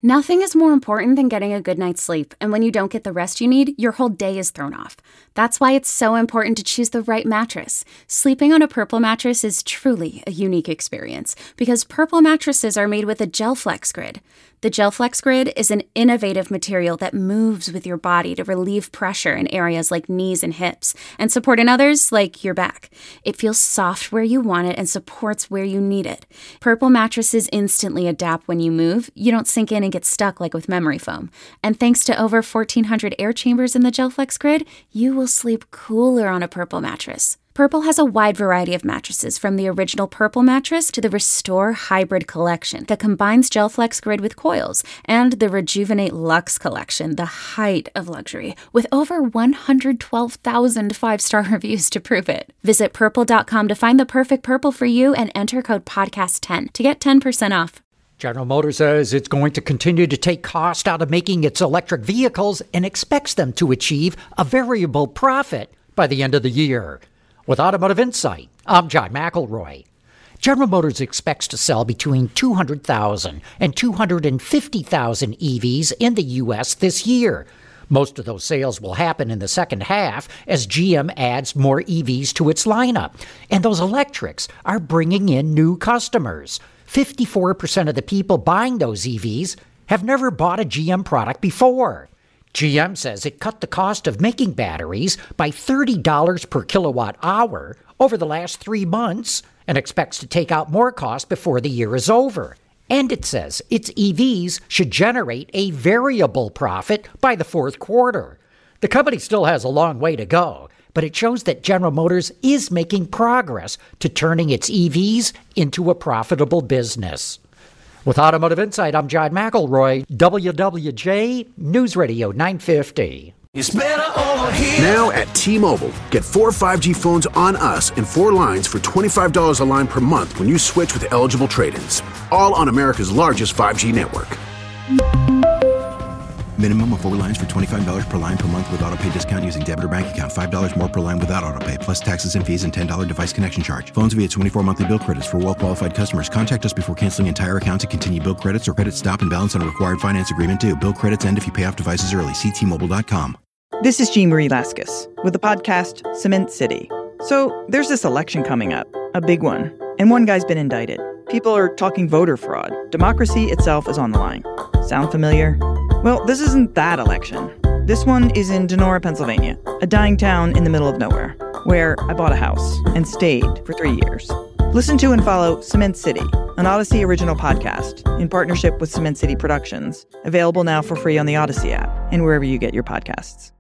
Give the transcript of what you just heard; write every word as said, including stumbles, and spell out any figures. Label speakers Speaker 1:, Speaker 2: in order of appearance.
Speaker 1: Nothing is more important than getting a good night's sleep, and when you don't get the rest you need, your whole day is thrown off. That's why it's so important to choose the right mattress. Sleeping on a Purple mattress is truly a unique experience, because Purple mattresses are made with a GelFlex Grid. The GelFlex Grid is an innovative material that moves with your body to relieve pressure in areas like knees and hips, and support in others like your back. It feels soft where you want it and supports where you need it. Purple mattresses instantly adapt when you move. You don't sink in and get stuck like with memory foam. And thanks to over fourteen hundred air chambers in the GelFlex Grid, you will sleep cooler on a Purple mattress. Purple has a wide variety of mattresses, from the original Purple mattress to the Restore Hybrid collection that combines GelFlex Grid with coils, and the Rejuvenate Luxe collection, the height of luxury, with over one hundred twelve thousand five-star reviews to prove it. Visit purple dot com to find the perfect Purple for you and enter code podcast ten to get ten percent off.
Speaker 2: General Motors says it's going to continue to take cost out of making its electric vehicles and expects them to achieve a variable profit by the end of the year. With Automotive Insight, I'm John McElroy. General Motors expects to sell between two hundred thousand and two hundred fifty thousand E Vs in the U S this year. Most of those sales will happen in the second half as G M adds more E Vs to its lineup. And those electrics are bringing in new customers. fifty-four percent of the people buying those E Vs have never bought a G M product before. G M says it cut the cost of making batteries by thirty dollars per kilowatt hour over the last three months and expects to take out more cost before the year is over. And it says its E Vs should generate a variable profit by the fourth quarter. The company still has a long way to go, but it shows that General Motors is making progress to turning its E Vs into a profitable business. With Automotive Insight, I'm John McElroy, W W J News Radio nine fifty.
Speaker 3: It's better over here. Now at T-Mobile, get four five G phones on us and four lines for twenty-five dollars a line per month when you switch with eligible trade-ins. All on America's largest five G network.
Speaker 4: Minimum of four lines for twenty-five dollars per line per month with autopay discount using debit or bank account. five dollars more per line without autopay, plus taxes and fees and ten dollars device connection charge. Phones via twenty-four monthly bill credits for well-qualified customers. Contact us before canceling entire account to continue bill credits or credit stop and balance on a required finance agreement due. Bill credits end if you pay off devices early. See T Mobile dot com.
Speaker 5: This is Jean Marie Laskus with the podcast Cement City. So there's this election coming up, a big one, and one guy's been indicted. People are talking voter fraud. Democracy itself is on the line. Sound familiar? Well, this isn't that election. This one is in Donora, Pennsylvania, a dying town in the middle of nowhere, where I bought a house and stayed for three years. Listen to and follow Cement City, an Odyssey original podcast in partnership with Cement City Productions, available now for free on the Odyssey app and wherever you get your podcasts.